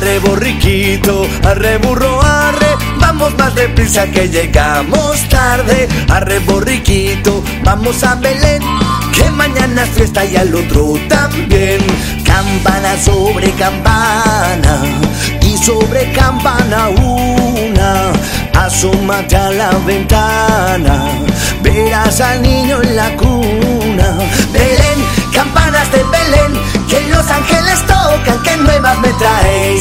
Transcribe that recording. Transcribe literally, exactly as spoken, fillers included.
Arre borriquito, arre burro, arre, vamos más deprisa que llegamos tarde. Arre borriquito, vamos a Belén, que mañana es fiesta y al otro también. Campana sobre campana y sobre campana una, asómate a la ventana, verás al niño en la cuna. Belén, campanas de Belén, que los ángeles tocan, que nuevas me traéis.